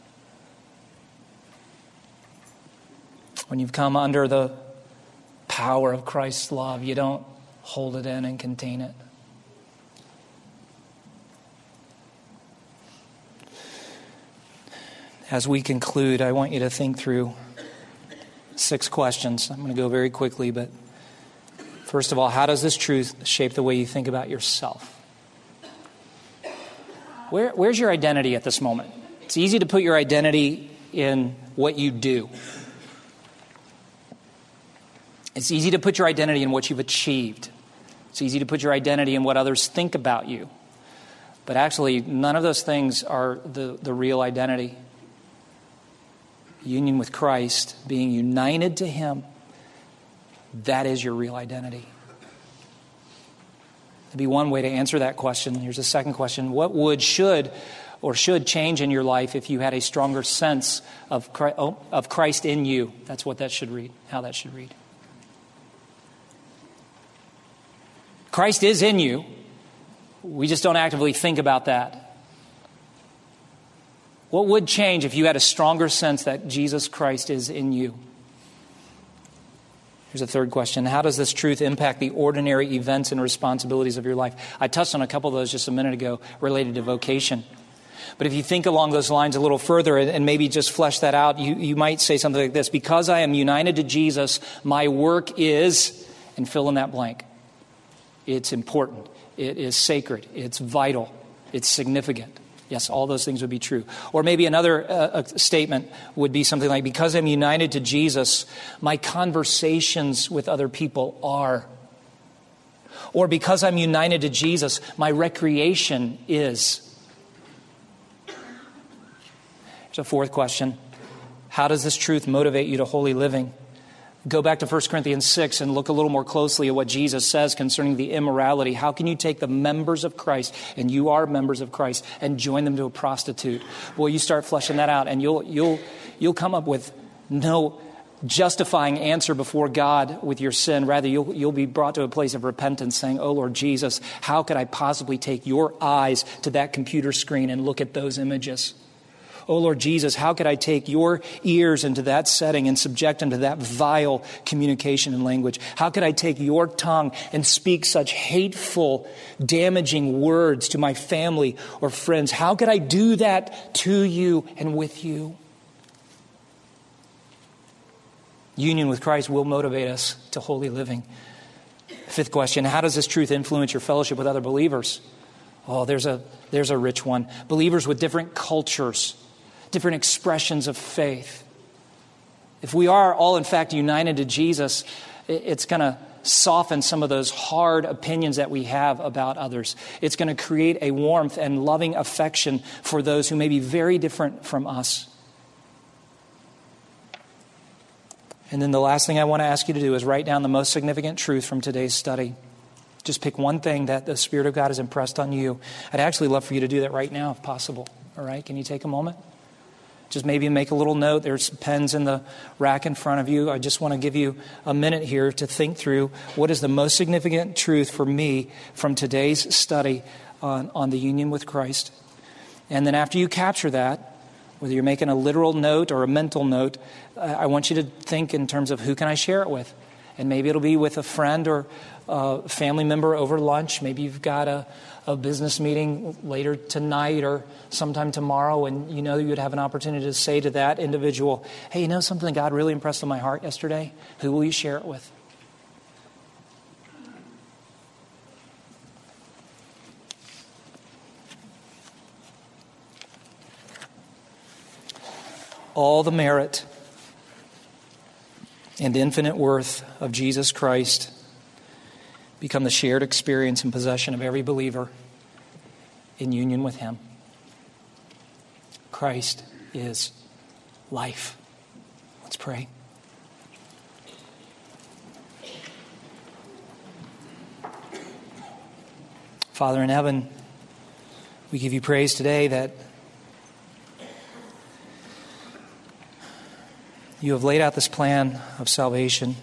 When you've come under the power of Christ's love, you don't hold it in and contain it. As we conclude, I want you to think through six questions. I'm going to go very quickly, but first of all, how does this truth shape the way you think about yourself? Where, where's your identity at this moment? It's easy to put your identity in what you do. It's easy to put your identity in what you've achieved. It's easy to put your identity in what others think about you. But actually, none of those things are the, the real identity. Union with Christ, being united to Him, that is your real identity. That'd be one way to answer that question. Here's a second question. What would, should, or should change in your life if you had a stronger sense of Christ, oh, of Christ in you? That's what that should read, how that should read. Christ is in you. We just don't actively think about that. What would change if you had a stronger sense that Jesus Christ is in you? Here's a third question. How does this truth impact the ordinary events and responsibilities of your life? I touched on a couple of those just a minute ago related to vocation. But if you think along those lines a little further and maybe just flesh that out, you, you might say something like this. Because I am united to Jesus, my work is, and fill in that blank. It's important. It is sacred. It's vital. It's significant. Yes, all those things would be true. Or maybe another uh, statement would be something like, because I'm united to Jesus, my conversations with other people are. Or because I'm united to Jesus, my recreation is. Here's a fourth question. How does this truth motivate you to holy living? Go back to First Corinthians six and look a little more closely at what Jesus says concerning the immorality. How can you take the members of Christ, and you are members of Christ, and join them to a prostitute? Well, you start fleshing that out, and you'll you'll you'll come up with no justifying answer before God with your sin. Rather, you'll you'll be brought to a place of repentance, saying, "Oh Lord Jesus, how could I possibly take your eyes to that computer screen and look at those images? Oh, Lord Jesus, how could I take your ears into that setting and subject them to that vile communication and language? How could I take your tongue and speak such hateful, damaging words to my family or friends? How could I do that to you and with you?" Union with Christ will motivate us to holy living. Fifth question, how does this truth influence your fellowship with other believers? Oh, there's a, there's a rich one. Believers with different cultures, different expressions of faith. If we are all, in fact, united to Jesus, it's going to soften some of those hard opinions that we have about others. It's going to create a warmth and loving affection for those who may be very different from us. And then the last thing I want to ask you to do is write down the most significant truth from today's study. Just pick one thing that the Spirit of God has impressed on you. I'd actually love for you to do that right now if possible. All right? Can you take a moment? Just maybe make a little note. There's pens in the rack in front of you. I just want to give you a minute here to think through what is the most significant truth for me from today's study on, on the union with Christ. And then after you capture that, whether you're making a literal note or a mental note, I want you to think in terms of who can I share it with? And maybe it'll be with a friend or a family member over lunch. Maybe you've got a, a business meeting later tonight or sometime tomorrow, and you know you'd have an opportunity to say to that individual, "Hey, you know something God really impressed on my heart yesterday?" Who will you share it with? All the merit and infinite worth of Jesus Christ become the shared experience and possession of every believer in union with Him. Christ is life. Let's pray. Father in heaven, we give you praise today that you have laid out this plan of salvation.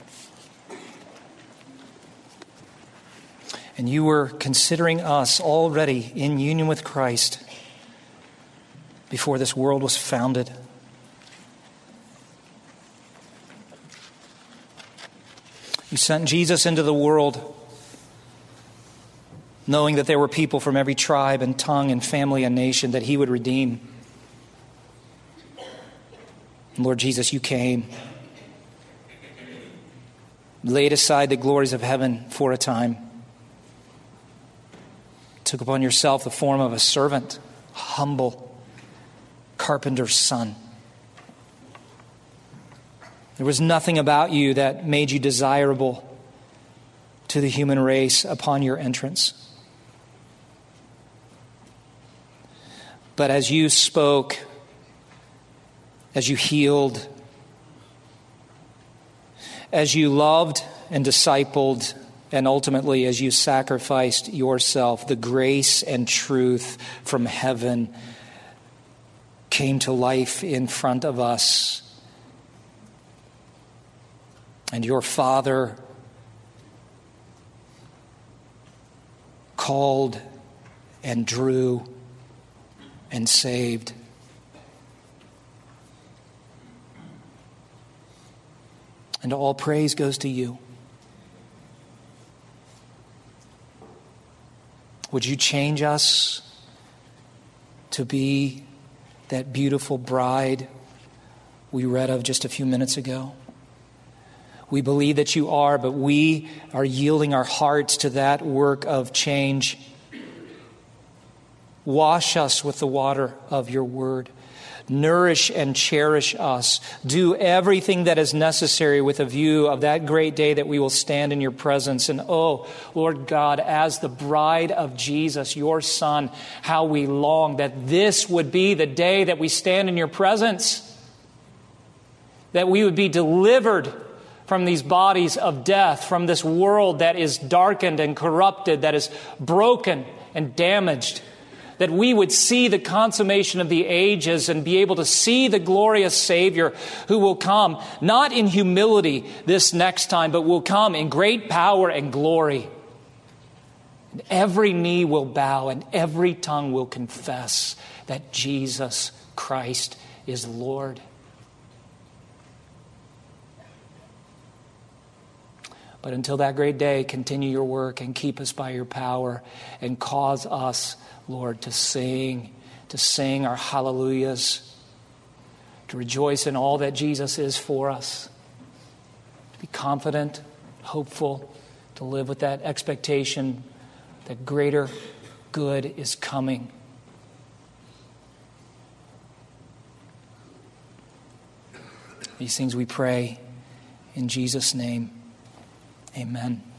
And you were considering us already in union with Christ before this world was founded. You sent Jesus into the world knowing that there were people from every tribe and tongue and family and nation that He would redeem. And Lord Jesus, you came, laid aside the glories of heaven for a time, took upon yourself the form of a servant, humble carpenter's son, There was nothing about you that made you desirable to the human race upon your entrance. But as you spoke, as you healed, as you loved and discipled, and ultimately as you sacrificed yourself, the grace and truth from heaven came to life in front of us. And your Father called and drew and saved. And all praise goes to you. Would you change us to be that beautiful bride we read of just a few minutes ago? We believe that you are, but we are yielding our hearts to that work of change. Wash us with the water of your word. Nourish and cherish us. Do everything that is necessary with a view of that great day that we will stand in your presence. And oh, Lord God, as the bride of Jesus, your Son, how we long that this would be the day that we stand in your presence. That we would be delivered from these bodies of death, from this world that is darkened and corrupted, that is broken and damaged. That we would see the consummation of the ages and be able to see the glorious Savior who will come, not in humility this next time, but will come in great power and glory. And every knee will bow and every tongue will confess that Jesus Christ is Lord. But until that great day, continue your work and keep us by your power and cause us, Lord, to sing, to sing our hallelujahs, to rejoice in all that Jesus is for us, to be confident, hopeful, to live with that expectation that greater good is coming. These things we pray in Jesus' name. Amen.